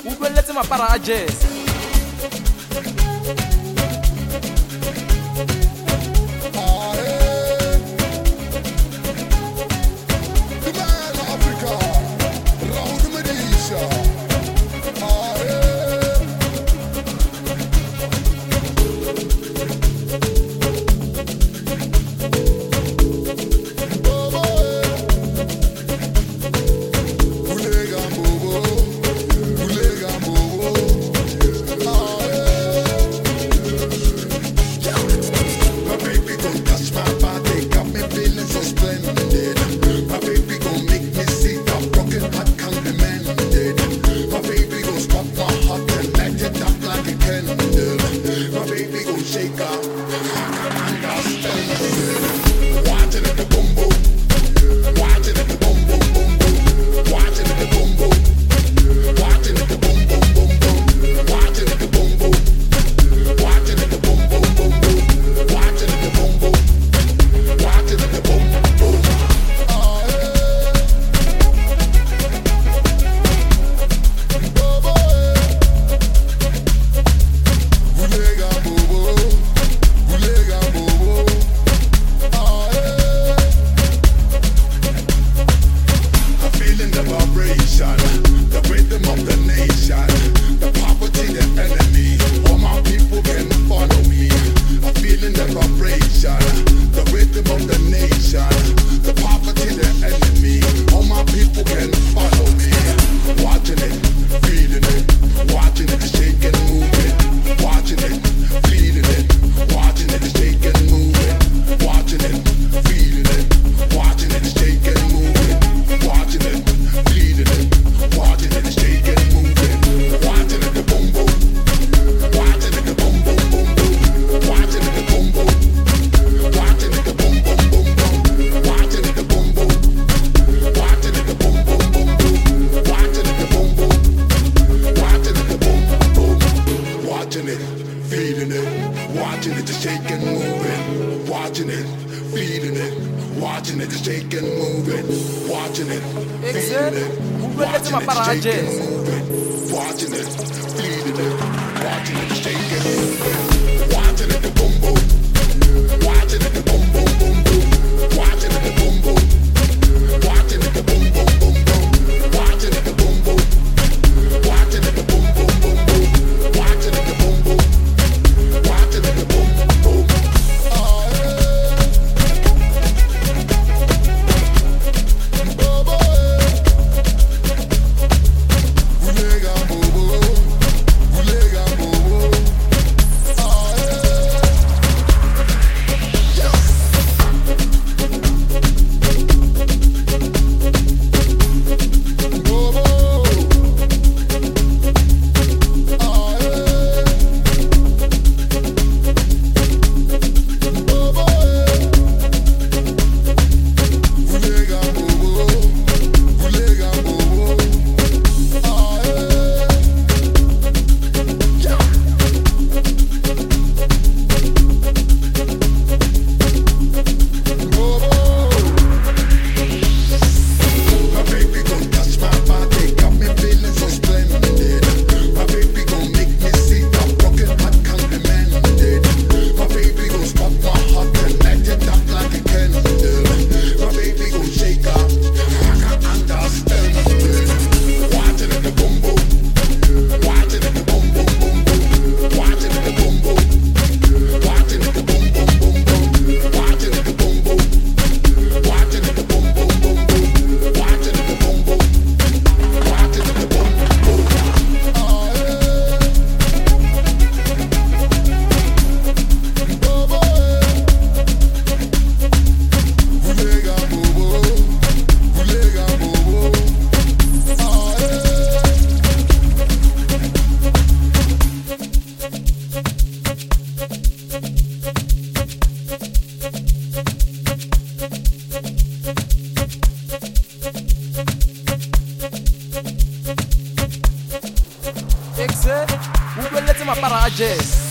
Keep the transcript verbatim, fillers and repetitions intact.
utlwelletse mapara a jazz. Feeling it, watching it, just shake and moving. Watching it, feeling it, watching it, just shake and moving. Watching it, feeling it, watching it, just shake and moving. Watching it, feeling it, watching it, just shake and moving. Watching it, the boom boom. Watching it, the boom boom boom boom. Watching it, the boom boom. Watching it, the boom boom boom boom. Watching it, the boom boom. Watching it, the boom boom boom boom. Watching it, the boom boom. Watching it, the boom boom. Oh yeah. Bobo. Ulega bobo. Ulega bobo. Oh yeah. Bobo. Oh yeah. Bobo. Ulega bobo. Ulega bobo. Oh yeah. Bobo. My baby gon' touch my body, got me feeling so splendid. My baby gon' make me see a broken heart complimented. My baby gon' spark my heart and light it up like a candle. My baby gon' shake up, I can't understand it. Watching it, the boom boom. Watching it, the boom boom boom boom. Watching it, the boom boom. Watching it, the boom boom boom boom. Watching it, the boom boom. Watching it, the boom boom boom boom. Watching it, the boom boom. Watching it, the boom boom. Oh yeah. Bobo. Ulega bobo. Ulega bobo. Oh yeah. Exe, utlwelletse mapara a jazz.